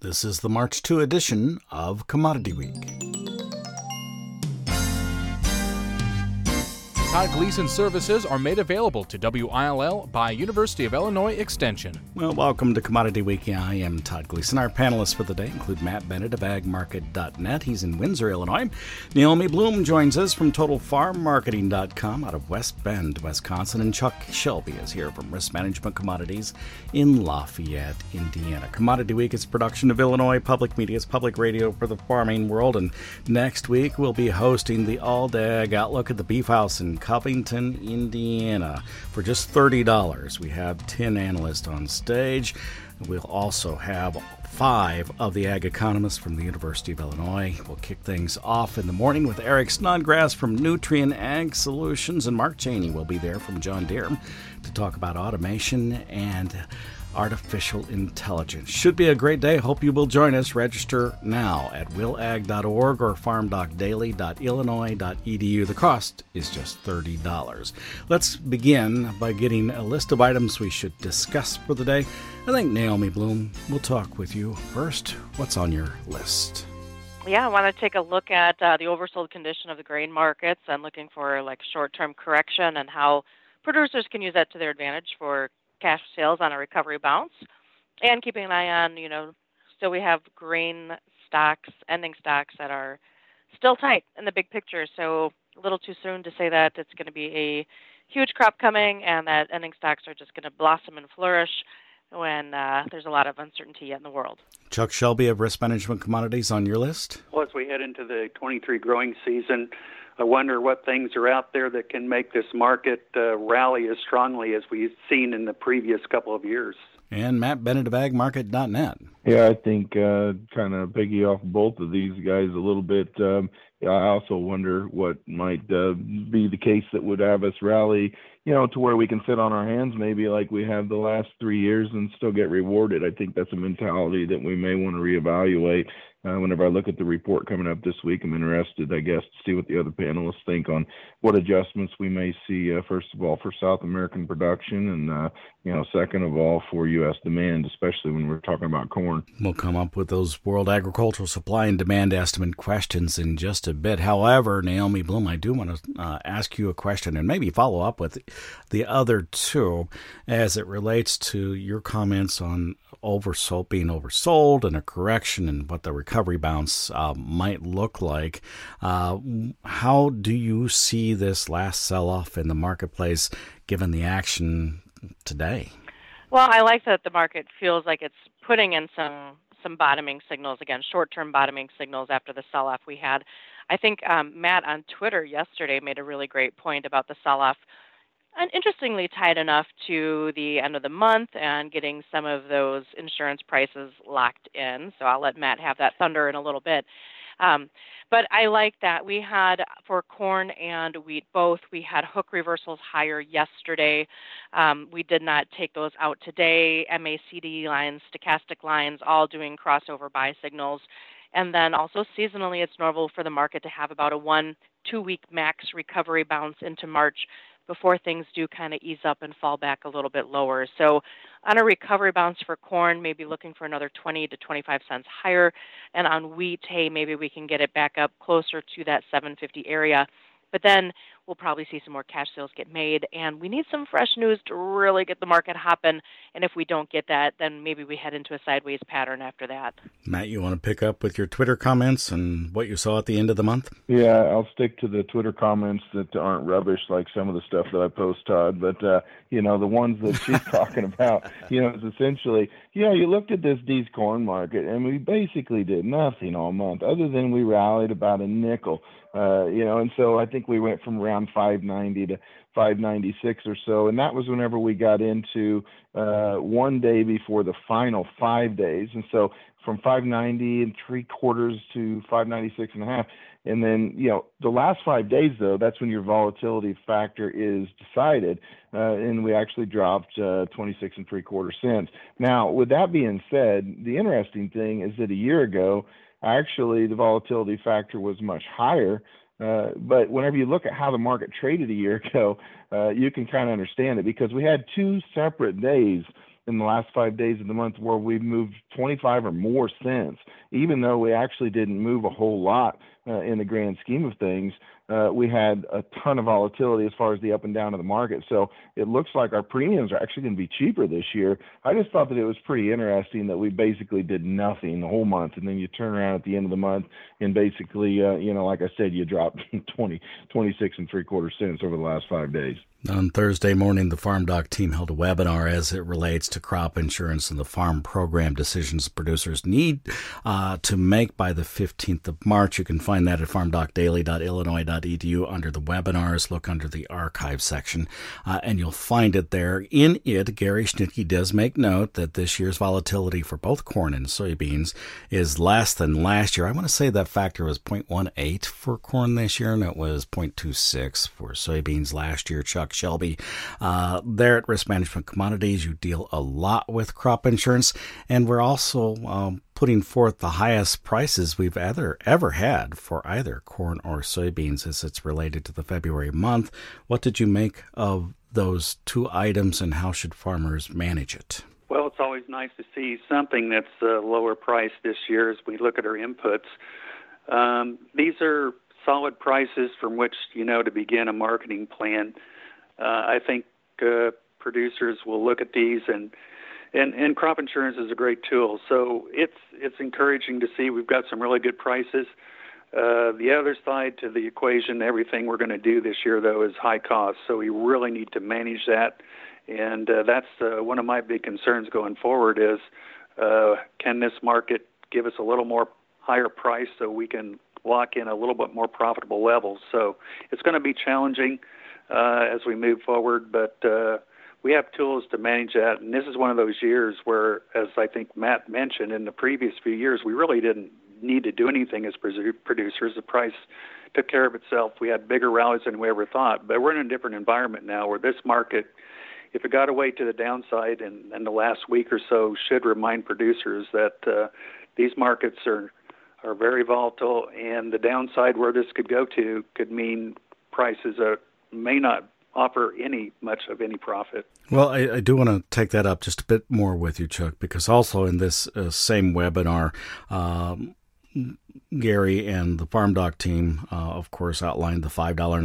This is the March 2 edition of Commodity Week. Todd Gleason services are made available to WILL by University of Illinois Extension. Well, welcome to Commodity Week. I am Todd Gleason. Our panelists for the day include Matt Bennett of agmarket.net. He's in Windsor, Illinois. Naomi Bloom joins us from TotalFarmMarketing.com out of West Bend, Wisconsin. And Chuck Shelby is here from Risk Management Commodities in Lafayette, Indiana. Commodity Week is a production of Illinois Public Media's public radio for the farming world. And next week, we'll be hosting the All-Dag Outlook at the Beef House in Covington, Indiana. For just $30, we have 10 analysts on stage. We'll also have 5 of the ag economists from the University of Illinois. We'll kick things off in the morning with Eric Snodgrass from Nutrien Ag Solutions, and Mark Cheney will be there from John Deere to talk about automation and artificial intelligence. Should be a great day. Hope you will join us. Register now at willag.org or farmdocdaily.illinois.edu. The cost is just $30. Let's begin by getting a list of items we should discuss for the day. I think Naomi Bloom will talk with you first. What's on your list? Yeah, I want to take a look at the oversold condition of the grain markets and looking for short-term correction and how producers can use that to their advantage for cash sales on a recovery bounce, and keeping an eye on, still we have grain stocks, ending stocks that are still tight in the big picture. So a little too soon to say that it's going to be a huge crop coming and that ending stocks are just going to blossom and flourish when there's a lot of uncertainty yet in the world. Chuck Shelby of Risk Management Commodities on your list? Well, as we head into the 23 growing season, I wonder what things are out there that can make this market rally as strongly as we've seen in the previous couple of years. And Matt Bennett of agmarket.net. Yeah, I think kind of piggy off both of these guys a little bit. I also wonder what might be the case that would have us rally, to where we can sit on our hands maybe like we have the last 3 years and still get rewarded. I think that's a mentality that we may want to reevaluate. Whenever I look at the report coming up this week, I'm interested, I guess, to see what the other panelists think on what adjustments we may see, first of all, for South American production and, second of all, for U.S. demand, especially when we're talking about corn. We'll come up with those World Agricultural Supply and Demand Estimate questions in just a bit. However, Naomi Bloom, I do want to ask you a question and maybe follow up with the other two as it relates to your comments on being oversold and a correction and what the recovery bounce might look like. How do you see this last sell-off in the marketplace given the action today? Well, I like that the market feels like it's putting in some bottoming signals, again, short-term bottoming signals after the sell-off we had. I think Matt on Twitter yesterday made a really great point about the sell-off, and interestingly tied enough to the end of the month and getting some of those insurance prices locked in. So I'll let Matt have that thunder in a little bit. But I like that we had, for corn and wheat both, we had hook reversals higher yesterday. We did not take those out today. MACD lines, stochastic lines, all doing crossover buy signals. And then also seasonally, it's normal for the market to have about a 1-2 week max recovery bounce into March before things do kind of ease up and fall back a little bit lower. So on a recovery bounce for corn, maybe looking for another 20 to 25 cents higher. And on wheat, hey, maybe we can get it back up closer to that 750 area. But then we'll probably see some more cash sales get made, and we need some fresh news to really get the market hopping. And if we don't get that, then maybe we head into a sideways pattern after that. Matt, you want to pick up with your Twitter comments and what you saw at the end of the month? Yeah, I'll stick to the Twitter comments that aren't rubbish like some of the stuff that I post, Todd. But, the ones that she's talking about, is essentially, you looked at this D's corn market, and we basically did nothing all month other than we rallied about a nickel. And so I think we went from around 590 to 596 or so, and that was whenever we got into one day before the final 5 days, and so from 590 3/4 to 596 and a half, and then the last 5 days though, that's when your volatility factor is decided, and we actually dropped 26 3/4 cents. Now, with that being said, the interesting thing is that a year ago, actually, the volatility factor was much higher, but whenever you look at how the market traded a year ago, you can kind of understand it because we had 2 separate days in the last 5 days of the month where we've moved 25 or more cents, even though we actually didn't move a whole lot in the grand scheme of things. We had a ton of volatility as far as the up and down of the market. So it looks like our premiums are actually going to be cheaper this year. I just thought that it was pretty interesting that we basically did nothing the whole month, and then you turn around at the end of the month and basically, like I said, you dropped 26 and 3/4 cents over the last 5 days. On Thursday morning, the Farm Doc team held a webinar as it relates to crop insurance and the farm program decisions producers need to make by the 15th of March. You can find that at farmdocdaily.illinois.edu under the webinars. Look under the archive section, and you'll find it there. In it, Gary Schnitke does make note that this year's volatility for both corn and soybeans is less than last year. I want to say that factor was 0.18 for corn this year, and it was 0.26 for soybeans last year. Chuck Shelby, there at Risk Management Commodities, you deal a lot with crop insurance, and we're also putting forth the highest prices we've ever had for either corn or soybeans as it's related to the February month. What did you make of those two items, and how should farmers manage it? Well, it's always nice to see something that's lower priced this year as we look at our inputs. These are solid prices from which, to begin a marketing plan. I think producers will look at these, and crop insurance is a great tool. So it's encouraging to see we've got some really good prices. The other side to the equation, everything we're going to do this year, though, is high cost. So we really need to manage that. And that's one of my big concerns going forward is can this market give us a little more higher price so we can lock in a little bit more profitable levels. So it's going to be challenging as we move forward, but we have tools to manage that. And this is one of those years where, as I think Matt mentioned, in the previous few years, we really didn't need to do anything as producers. The price took care of itself. We had bigger rallies than we ever thought, but we're in a different environment now where this market, if it got away to the downside in the last week or so, should remind producers that these markets are very volatile, and the downside where this could go to could mean prices may not offer much of any profit. Well, I do want to take that up just a bit more with you, Chuck, because also in this same webinar, Gary and the Farm Doc team, of course, outlined the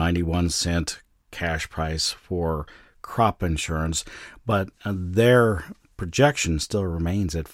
$5.91 cash price for crop insurance, but their projection still remains at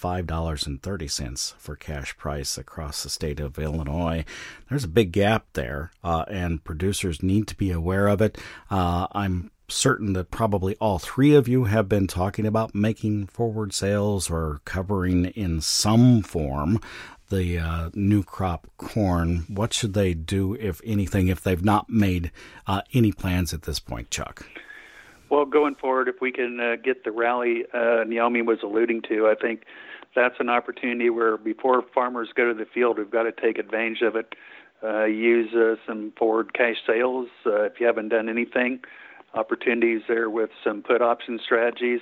$5.30 for cash price across the state of Illinois. There's a big gap there, and producers need to be aware of it. I'm certain that probably all three of you have been talking about making forward sales or covering in some form the new crop corn. What should they do, if anything, if they've not made any plans at this point, Chuck? Well, going forward, if we can get the rally Naomi was alluding to, I think that's an opportunity where before farmers go to the field, we've got to take advantage of it. Use some forward cash sales if you haven't done anything. Opportunities there with some put option strategies.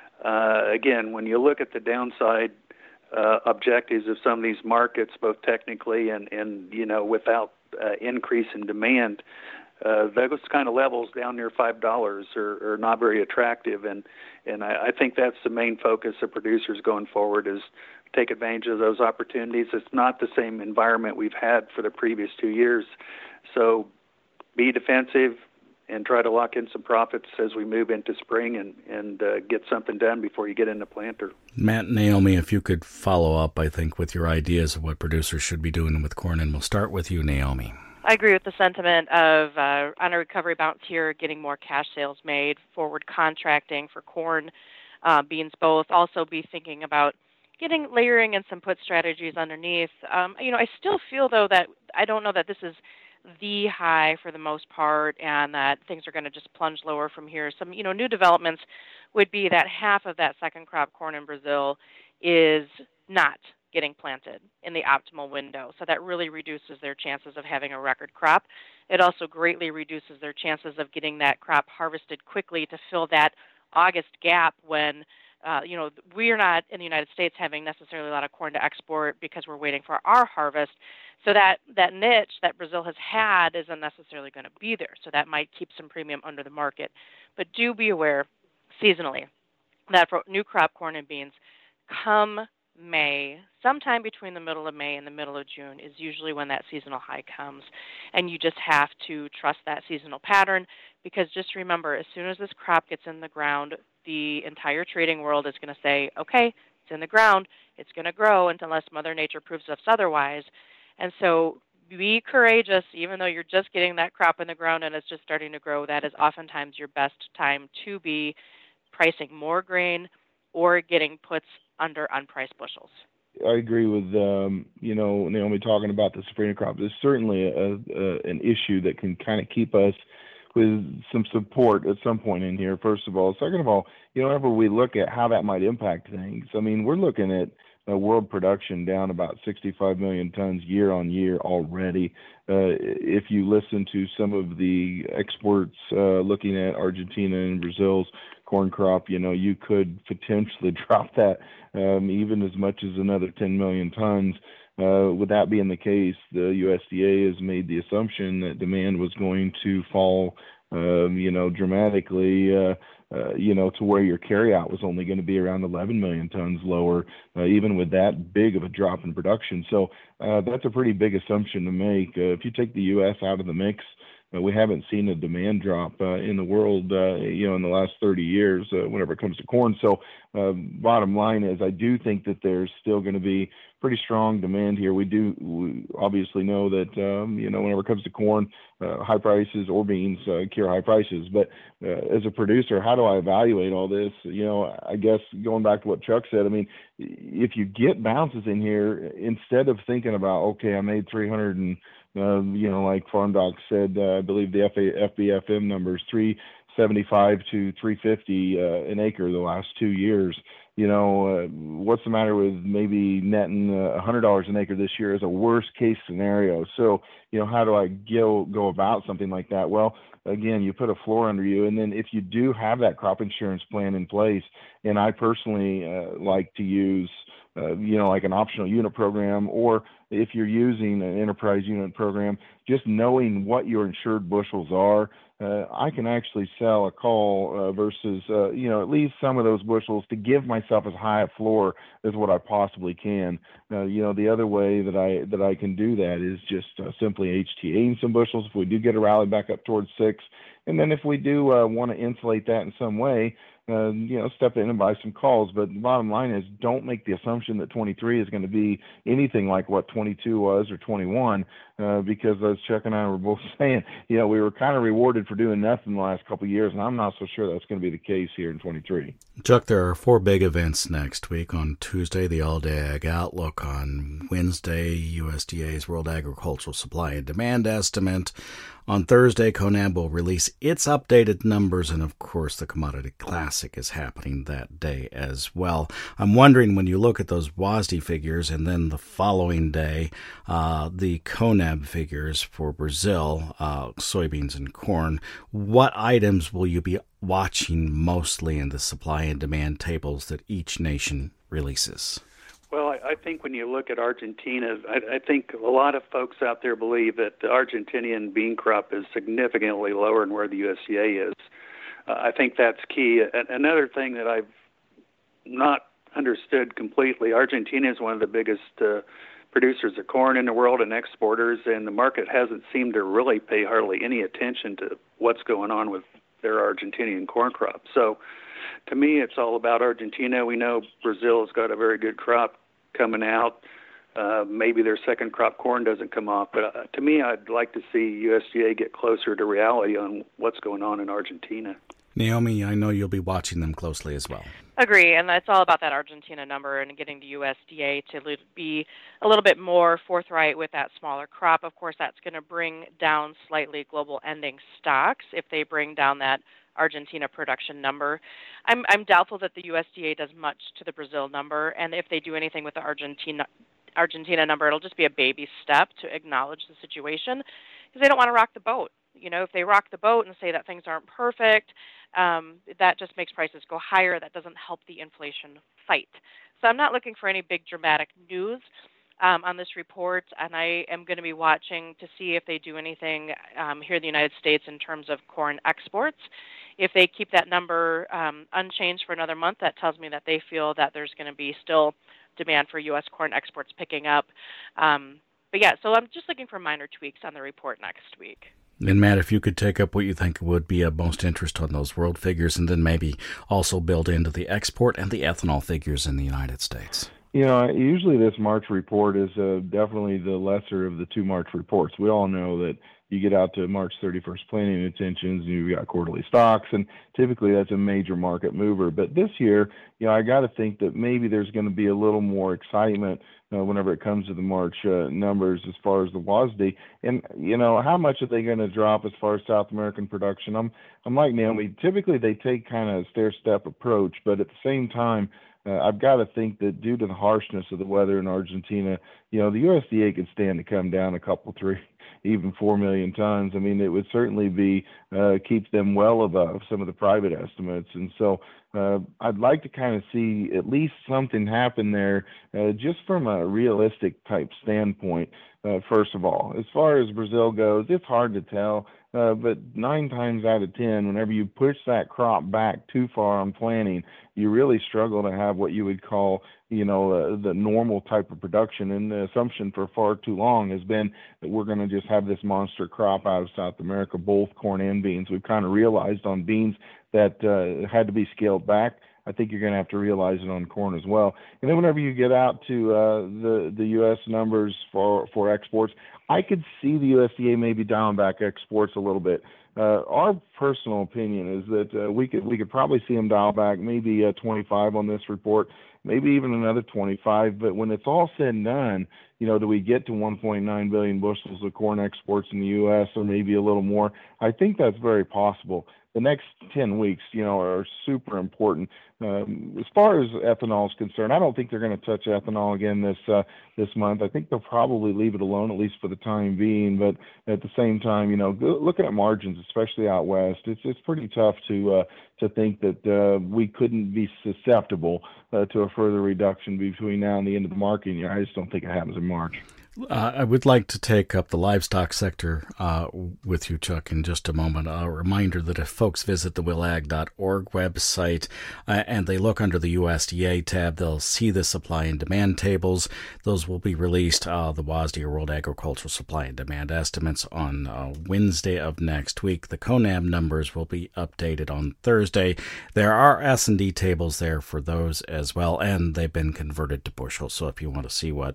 Again, when you look at the downside objectives of some of these markets, both technically and without increase in demand, those kind of levels down near $5 are not very attractive, and I think that's the main focus of producers going forward is take advantage of those opportunities. It's not the same environment we've had for the previous 2 years, so be defensive and try to lock in some profits as we move into spring and get something done before you get into planter. Matt and Naomi, if you could follow up, I think, with your ideas of what producers should be doing with corn, and we'll start with you, Naomi. I agree with the sentiment of on a recovery bounce here, getting more cash sales made, forward contracting for corn, beans both. Also be thinking about layering in some put strategies underneath. I still feel, though, that I don't know that this is the high for the most part and that things are going to just plunge lower from here. Some, new developments would be that half of that second crop corn in Brazil is not getting planted in the optimal window. So that really reduces their chances of having a record crop. It also greatly reduces their chances of getting that crop harvested quickly to fill that August gap when, we're not in the United States having necessarily a lot of corn to export because we're waiting for our harvest. So that niche that Brazil has had isn't necessarily going to be there. So that might keep some premium under the market. But do be aware, seasonally, that for new crop corn and beans come May, sometime between the middle of May and the middle of June is usually when that seasonal high comes. And you just have to trust that seasonal pattern, because just remember, as soon as this crop gets in the ground, the entire trading world is going to say, okay, it's in the ground, it's going to grow unless Mother Nature proves us otherwise. And so be courageous, even though you're just getting that crop in the ground and it's just starting to grow. That is oftentimes your best time to be pricing more grain or getting puts under unpriced bushels. I agree with Naomi talking about the safrinha crop. There's certainly an issue that can kind of keep us with some support at some point in here, first of all. Second of all, whenever we look at how that might impact things, I mean, we're looking at world production down about 65 million tons year on year already. If you listen to some of the experts looking at Argentina and Brazil's corn crop, you could potentially drop that even as much as another 10 million tons. With that being the case, the USDA has made the assumption that demand was going to fall, dramatically, to where your carryout was only going to be around 11 million tons lower, even with that big of a drop in production. So that's a pretty big assumption to make. If you take the U.S. out of the mix, we haven't seen a demand drop in the world, in the last 30 years whenever it comes to corn. So bottom line is I do think that there's still going to be pretty strong demand here. We obviously know that, whenever it comes to corn, high prices or beans cure high prices. But as a producer, how do I evaluate all this? I guess going back to what Chuck said, I mean, if you get bounces in here, instead of thinking about, okay, I made 300 and like Farm Doc said, I believe the FBFM numbers 375 to 350 an acre the last 2 years. What's the matter with maybe netting $100 an acre this year as a worst case scenario? So, how do I go about something like that? Well, again, you put a floor under you, and then if you do have that crop insurance plan in place, and I personally like to use like an optional unit program, or if you're using an enterprise unit program, just knowing what your insured bushels are, I can actually sell a call versus, at least some of those bushels to give myself as high a floor as what I possibly can. The other way that I can do that is just simply HTAing some bushels if we do get a rally back up towards 6. And then if we do want to insulate that in some way, step in and buy some calls. But the bottom line is, don't make the assumption that 23 is going to be anything like what 22 was or 21, because as Chuck and I were both saying, we were kind of rewarded for doing nothing the last couple of years, and I'm not so sure that's going to be the case here in 23. Chuck, there are 4 big events next week. On Tuesday, the All-Day Ag Outlook. On Wednesday, USDA's World Agricultural Supply and Demand Estimate. On Thursday, CONAB will release its updated numbers, and of course, the Commodity Classic is happening that day as well. I'm wondering, when you look at those WASDE figures, and then the following day, the CONAB figures for Brazil, soybeans and corn, what items will you be watching mostly in the supply and demand tables that each nation releases? Well, I think when you look at Argentina, I think a lot of folks out there believe that the Argentinian bean crop is significantly lower than where the USDA is. I think that's key. Another thing that I've not understood completely, Argentina is one of the biggest producers of corn in the world and exporters, and the market hasn't seemed to really pay hardly any attention to what's going on with their Argentinian corn crop. So to me, it's all about Argentina. We know Brazil has got a very good crop coming out. Maybe their second crop corn doesn't come off. But to me, I'd like to see USDA get closer to reality on what's going on in Argentina. Naomi, I know you'll be watching them closely as well. Agree, and it's all about that Argentina number and getting the USDA to be a little bit more forthright with that smaller crop. Of course, that's going to bring down slightly global ending stocks if they bring down that Argentina production number. I'm doubtful that the USDA does much to the Brazil number, and if they do anything with the Argentina number, it'll just be a baby step to acknowledge the situation, because they don't want to rock the boat. If they rock the boat and say that things aren't perfect, that just makes prices go higher. That doesn't help the inflation fight. So I'm not looking for any big dramatic news on this report, and I am going to be watching to see if they do anything here in the United States in terms of corn exports. if they keep that number unchanged for another month, that tells me that they feel that there's going to be still demand for U.S. corn exports picking up. But yeah, so I'm just looking for minor tweaks on the report next week. And Matt, if you could take up what you think would be of most interest on those world figures, and then maybe also build into the export and the ethanol figures in the United States. Usually this March report is definitely the lesser of the two March reports. We all know that you get out to March 31st planning intentions, and you've got quarterly stocks, and typically that's a major market mover. But this year, I got to think that maybe there's going to be a little more excitement whenever it comes to the March numbers as far as the WASDE. And, how much are they going to drop as far as South American production? I'm like Naomi. Typically they take kind of a stair-step approach, but at the same time, I've got to think that due to the harshness of the weather in Argentina, the USDA could stand to come down a couple, 3, even 4 million tons. I mean, it would certainly be keep them well above some of the private estimates. And so I'd like to kind of see at least something happen there just from a realistic type standpoint. First of all, as far as Brazil goes, it's hard to tell. But 9 times out of 10, whenever you push that crop back too far on planting, you really struggle to have what you would call, the normal type of production. And the assumption for far too long has been that we're going to just have this monster crop out of South America, both corn and beans. We've kind of realized on beans that had to be scaled back. I think you're going to have to realize it on corn as well. And then whenever you get out to the U.S. numbers for exports, I could see the USDA maybe dialing back exports a little bit. Our personal opinion is that we could probably see them dial back maybe 25 on this report, maybe even another 25. But when it's all said and done, do we get to 1.9 billion bushels of corn exports in the U.S. or maybe a little more? I think that's very possible. The next 10 weeks, are super important. As far as ethanol is concerned, I don't think they're going to touch ethanol again this month. I think they'll probably leave it alone, at least for the time being. But at the same time, looking at margins, especially out west, it's pretty tough to think that we couldn't be susceptible to a further reduction between now and the end of the market. I just don't think it happens in March. I would like to take up the livestock sector with you, Chuck, in just a moment. A reminder that if folks visit the willag.org website and they look under the USDA tab, they'll see the supply and demand tables. Those will be released, the WASDE, or World Agricultural Supply and Demand estimates, on Wednesday of next week. The CONAB numbers will be updated on Thursday. There are S&D tables there for those as well, and they've been converted to bushels. So if you want to see what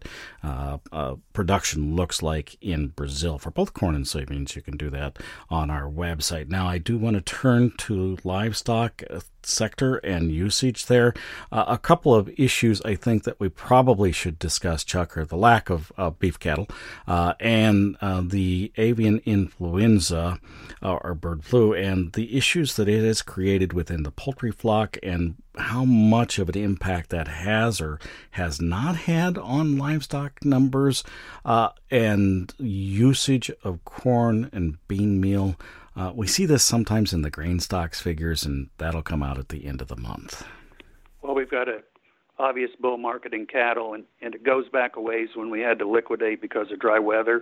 production looks like in Brazil for both corn and soybeans, you can do that on our website. Now, I do want to turn to livestock sector and usage there. A couple of issues I think that we probably should discuss, Chuck, are the lack of beef cattle and the avian influenza or bird flu, and the issues that it has created within the poultry flock, and how much of an impact that has or has not had on livestock numbers and usage of corn and bean meal. We see this sometimes in the grain stocks figures, and that'll come out at the end of the month. Well, we've got an obvious bull market in cattle, and it goes back a ways when we had to liquidate because of dry weather.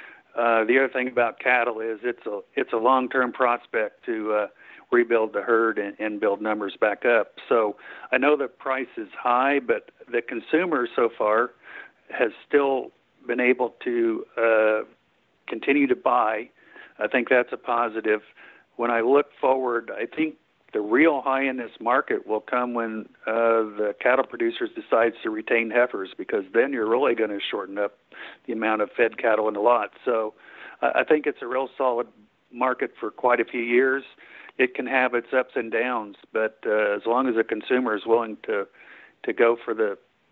The other thing about cattle is it's a long-term prospect to rebuild the herd and build numbers back up. So I know the price is high, but the consumer so far has still been able to continue to buy. I think that's a positive. When I look forward, I think the real high in this market will come when the cattle producers decides to retain heifers, because then you're really going to shorten up the amount of fed cattle in the lot. So I think it's a real solid market for quite a few years. It can have its ups and downs, but as long as the consumer is willing to go for the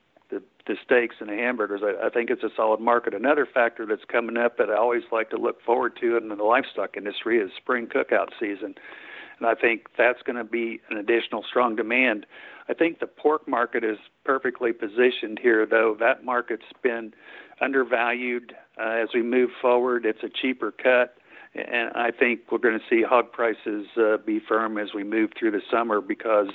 steaks and the hamburgers, I think it's a solid market. Another factor that's coming up that I always like to look forward to in the livestock industry is spring cookout season. And I think that's going to be an additional strong demand. I think the pork market is perfectly positioned here, though. That market's been undervalued. As we move forward, it's a cheaper cut. And I think we're going to see hog prices be firm as we move through the summer, because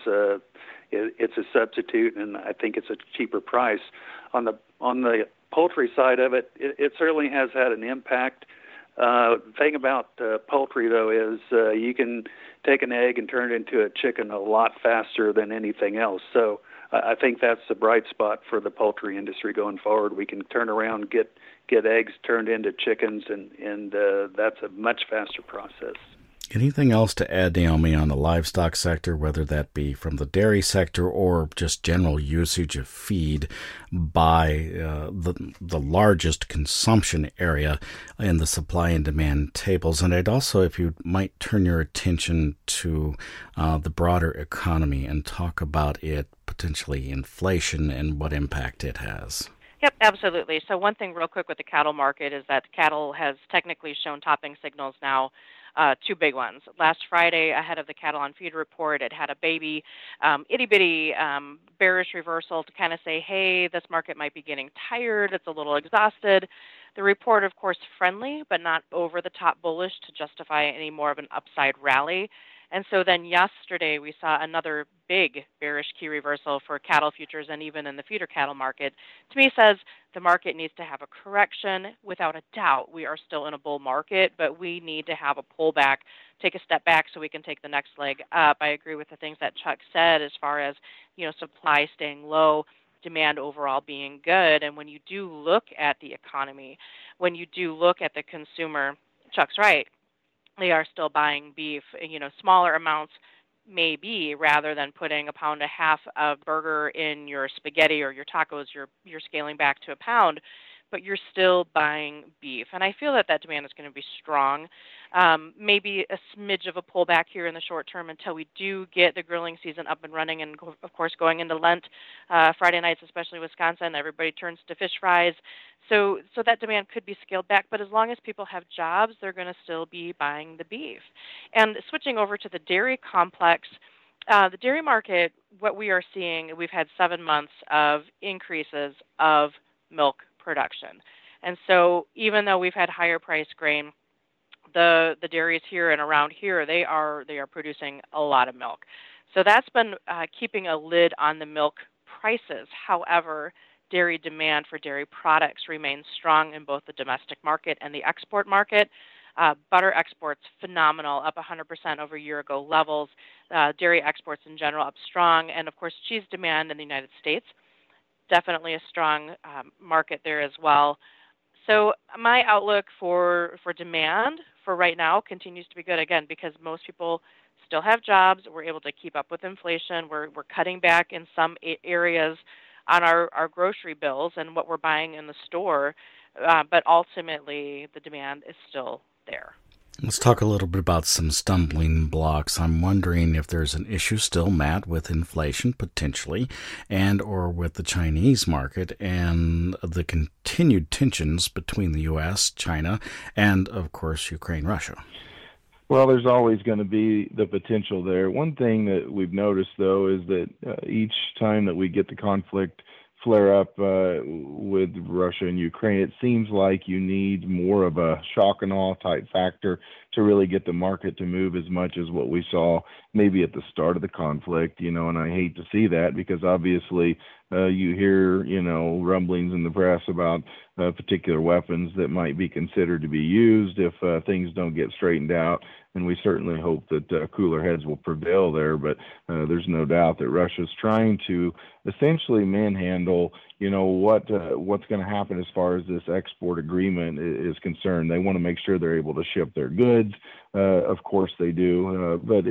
it's a substitute, and I think it's a cheaper price. On the poultry side of it, it certainly has had an impact. The thing about poultry, though, is you can take an egg and turn it into a chicken a lot faster than anything else. So I think that's the bright spot for the poultry industry going forward. We can turn around, get eggs turned into chickens, and that's a much faster process. Anything else to add, Naomi, on the livestock sector, whether that be from the dairy sector or just general usage of feed by the largest consumption area in the supply and demand tables? And I'd also, if you might turn your attention to the broader economy and talk about it, potentially inflation and what impact it has. Yep, absolutely. So one thing real quick with the cattle market is that cattle has technically shown topping signals now, two big ones. Last Friday, ahead of the Cattle on Feed report, it had a baby, itty-bitty bearish reversal to kind of say, hey, this market might be getting tired, it's a little exhausted. The report, of course, friendly, but not over-the-top bullish to justify any more of an upside rally. And so then yesterday we saw another big bearish key reversal for cattle futures and even in the feeder cattle market. To me, says the market needs to have a correction. Without a doubt, we are still in a bull market, but we need to have a pullback, take a step back so we can take the next leg up. I agree with the things that Chuck said as far as, supply staying low, demand overall being good. And when you do look at the economy, when you do look at the consumer, Chuck's right. They are still buying beef, smaller amounts maybe, rather than putting a pound and a half of burger in your spaghetti or your tacos, you're scaling back to a pound, but you're still buying beef. And I feel that demand is going to be strong. Maybe a smidge of a pullback here in the short term until we do get the grilling season up and running. And, of course, going into Lent, Friday nights, especially Wisconsin, everybody turns to fish fries. So that demand could be scaled back. But as long as people have jobs, they're going to still be buying the beef. And switching over to the dairy complex, the dairy market, what we are seeing, we've had 7 months of increases of milk production. And so even though we've had higher priced grain, the dairies here and around here, they are producing a lot of milk. So that's been keeping a lid on the milk prices. However, dairy demand for dairy products remains strong in both the domestic market and the export market. Butter exports, phenomenal, up 100% over year-ago levels. Dairy exports in general up strong. And, of course, cheese demand in the United States, definitely a strong market there as well. So my outlook for demand for right now continues to be good, again, because most people still have jobs. We're able to keep up with inflation. We're cutting back in some areas on our grocery bills and what we're buying in the store, but ultimately the demand is still there. Let's talk a little bit about some stumbling blocks. I'm wondering if there's an issue still, Matt, with inflation potentially, and or with the Chinese market and the continued tensions between the U.S., China, and, of course, Ukraine, Russia. Well, there's always going to be the potential there. One thing that we've noticed, though, is that each time that we get the conflict flare up with Russia and Ukraine, it seems like you need more of a shock and awe type factor to really get the market to move as much as what we saw maybe at the start of the conflict, and I hate to see that because obviously you hear, rumblings in the press about particular weapons that might be considered to be used if things don't get straightened out. And we certainly hope that cooler heads will prevail there. But there's no doubt that Russia's trying to essentially manhandle, what's going to happen as far as this export agreement is concerned. They want to make sure they're able to ship their goods. Of course they do, but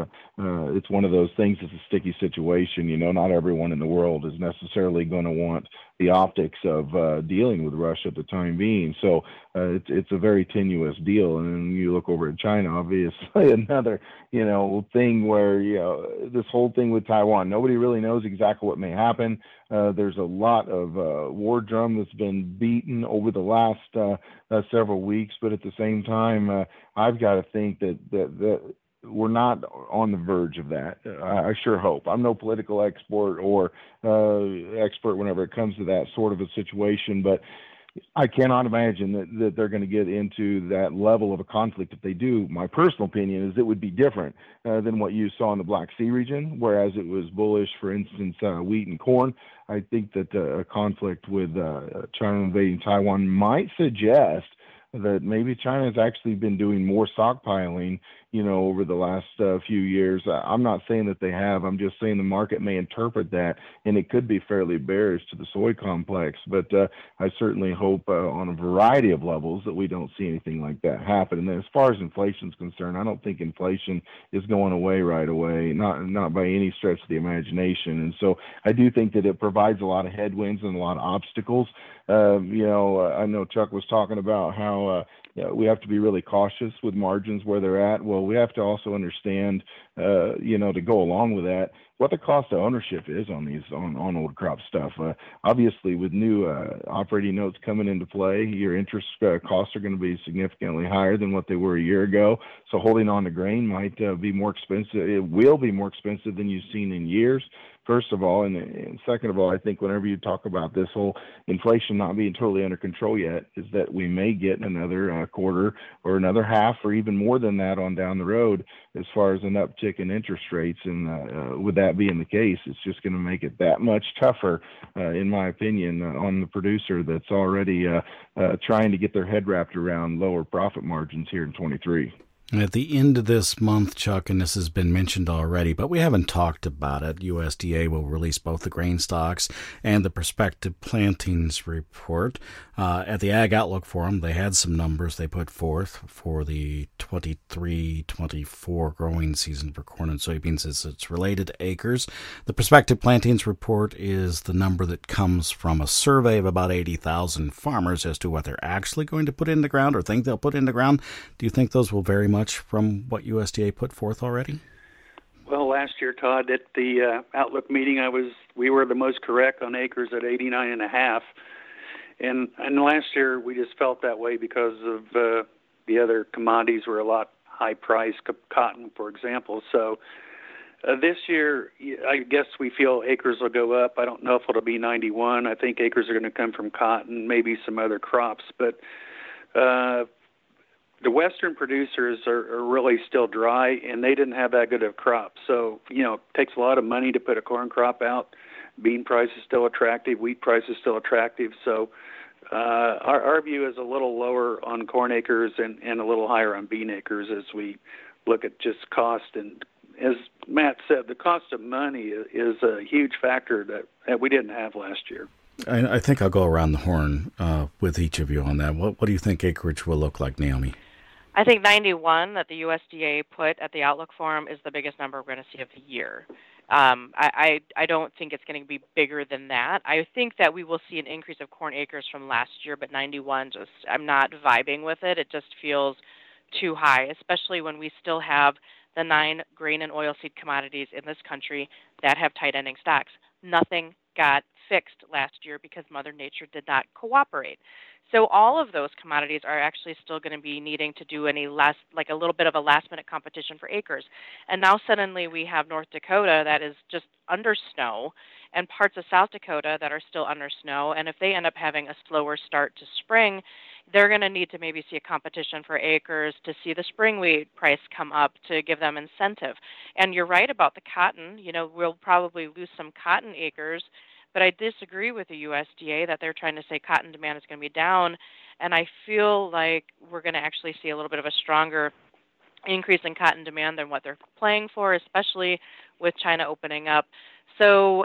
it's one of those things. It's a sticky situation. Not everyone in the world is necessarily going to want the optics of dealing with Russia at the time being. So it's a very tenuous deal. And then you look over at China, obviously another thing where this whole thing with Taiwan, nobody really knows exactly what may happen. There's a lot of war drum that's been beaten over the last several weeks, but at the same time, I've got to think that we're not on the verge of that. I sure hope. I'm no political expert or expert whenever it comes to that sort of a situation, but I cannot imagine that they're going to get into that level of a conflict. If they do, my personal opinion is it would be different than what you saw in the Black Sea region, whereas it was bullish, for instance, wheat and corn. I think that a conflict with China invading Taiwan might suggest that maybe China has actually been doing more stockpiling over the last few years. I'm not saying that they have. I'm just saying the market may interpret that, and it could be fairly bearish to the soy complex. But I certainly hope on a variety of levels that we don't see anything like that happen. And then as far as inflation is concerned, I don't think inflation is going away right away, not by any stretch of the imagination. And so I do think that it provides a lot of headwinds and a lot of obstacles. I know Chuck was talking about how we have to be really cautious with margins where they're at. Well, we have to also understand, to go along with that, what the cost of ownership is on these on old crop stuff. Obviously, with new operating notes coming into play, your interest costs are going to be significantly higher than what they were a year ago. So holding on to grain might be more expensive. It will be more expensive than you've seen in years. First of all, and second of all, I think whenever you talk about this whole inflation not being totally under control yet, is that we may get another quarter or another half or even more than that on down the road as far as an uptick in interest rates. And with that being the case, it's just going to make it that much tougher, in my opinion, on the producer that's already trying to get their head wrapped around lower profit margins here in 23. At the end of this month, Chuck, and this has been mentioned already, but we haven't talked about it, USDA will release both the grain stocks and the prospective plantings report. At the Ag Outlook Forum, they had some numbers they put forth for the 23-24 growing season for corn and soybeans as it's related to acres. The prospective plantings report is the number that comes from a survey of about 80,000 farmers as to what they're actually going to put in the ground or think they'll put in the ground. Do you think those will vary much from what USDA put forth already? Well, last year, Todd, at the Outlook meeting, we were the most correct on acres at 89.5, and last year we just felt that way because of the other commodities were a lot high priced, cotton, for example. So this year, I guess we feel acres will go up. I don't know if it'll be 91. I think acres are going to come from cotton, maybe some other crops, but the Western producers are really still dry, and they didn't have that good of a crop. So, it takes a lot of money to put a corn crop out. Bean price is still attractive. Wheat price is still attractive. So our view is a little lower on corn acres and a little higher on bean acres as we look at just cost. And as Matt said, the cost of money is a huge factor that we didn't have last year. I think I'll go around the horn with each of you on that. What do you think acreage will look like, Naomi? I think 91 that the USDA put at the Outlook Forum is the biggest number we're going to see of the year. I don't think it's going to be bigger than that. I think that we will see an increase of corn acres from last year, but 91, I'm not vibing with it. It just feels too high, especially when we still have the 9 grain and oilseed commodities in this country that have tight ending stocks. Nothing got fixed last year because Mother Nature did not cooperate. So all of those commodities are actually still going to be needing to do a little bit of a last-minute competition for acres. And now suddenly we have North Dakota that is just under snow and parts of South Dakota that are still under snow. And if they end up having a slower start to spring, they're going to need to maybe see a competition for acres to see the spring wheat price come up to give them incentive. And you're right about the cotton. We'll probably lose some cotton acres. But I disagree with the USDA that they're trying to say cotton demand is going to be down, and I feel like we're going to actually see a little bit of a stronger increase in cotton demand than what they're playing for, especially with China opening up. So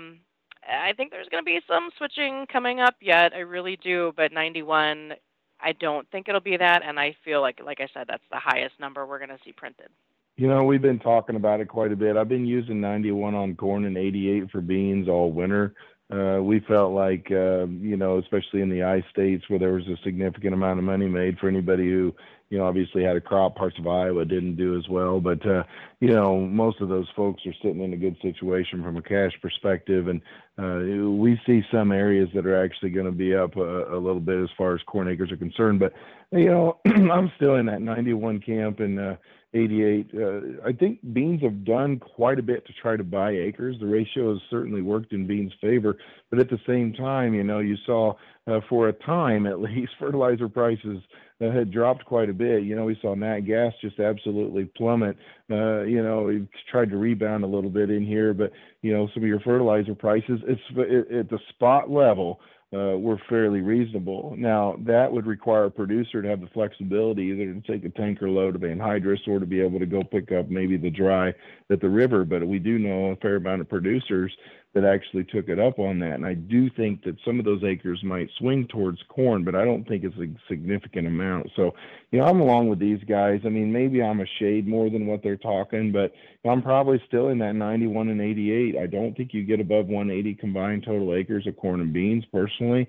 I think there's going to be some switching coming up yet. I really do, but 91, I don't think it'll be that, and I feel like I said, that's the highest number we're going to see printed. We've been talking about it quite a bit. I've been using 91 on corn and 88 for beans all winter. We felt like, especially in the I states where there was a significant amount of money made for anybody who, obviously had a crop. Parts of Iowa didn't do as well. But, most of those folks are sitting in a good situation from a cash perspective. And we see some areas that are actually going to be up a little bit as far as corn acres are concerned. But, I'm still in that 91 camp and 88. I think beans have done quite a bit to try to buy acres. The ratio has certainly worked in beans' favor, but at the same time, you saw for a time at least fertilizer prices had dropped quite a bit. We saw nat gas just absolutely plummet. We've tried to rebound a little bit in here, but some of your fertilizer prices, it's at the spot level. were fairly reasonable. Now, that would require a producer to have the flexibility either to take a tanker load of anhydrous or to be able to go pick up maybe the dry at the river. But we do know a fair amount of producers that actually took it up on that. And I do think that some of those acres might swing towards corn, but I don't think it's a significant amount. So, I'm along with these guys. I mean, maybe I'm a shade more than what they're talking, but I'm probably still in that 91 and 88. I don't think you get above 180 combined total acres of corn and beans personally.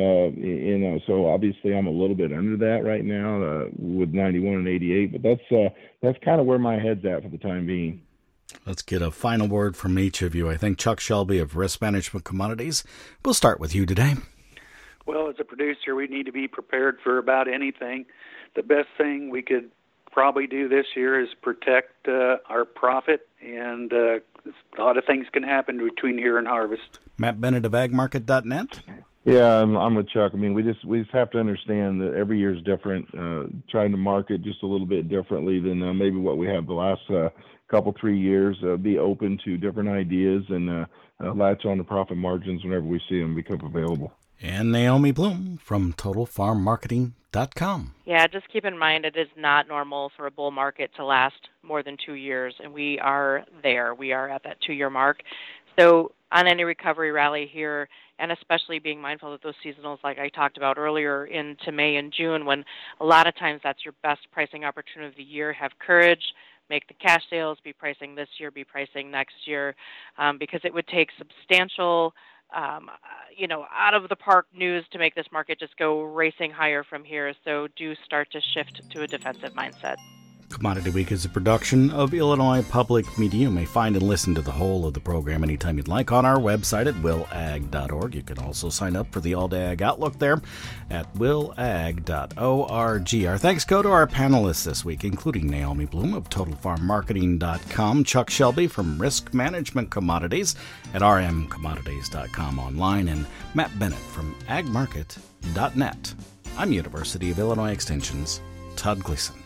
So obviously I'm a little bit under that right now with 91 and 88, but that's kind of where my head's at for the time being. Let's get a final word from each of you. I think Chuck Shelby of Risk Management Commodities. We'll start with you today. Well, as a producer, we need to be prepared for about anything. The best thing we could probably do this year is protect our profit, and a lot of things can happen between here and harvest. Matt Bennett of agmarket.net. Yeah, I'm with Chuck. I mean, we just have to understand that every year is different. Trying to market just a little bit differently than maybe what we have the last couple 3 years. Be open to different ideas and latch on to profit margins whenever we see them become available. And Naomi Blohm from TotalFarmMarketing.com. Yeah, just keep in mind it is not normal for a bull market to last more than 2 years, and we are there. We are at that 2-year mark. So on any recovery rally here, and especially being mindful of those seasonals like I talked about earlier into May and June, when a lot of times that's your best pricing opportunity of the year, have courage, make the cash sales, be pricing this year, be pricing next year, because it would take substantial out of the park news to make this market just go racing higher from here. So do start to shift to a defensive mindset. Commodity Week is a production of Illinois Public Media. You may find and listen to the whole of the program anytime you'd like on our website at willag.org. You can also sign up for the All-Day Ag Outlook there at willag.org. Our thanks go to our panelists this week, including Naomi Blohm of TotalFarmMarketing.com, Chuck Shelby from Risk Management Commodities at rmcommodities.com online, and Matt Bennett from agmarket.net. I'm University of Illinois Extension's Todd Gleason.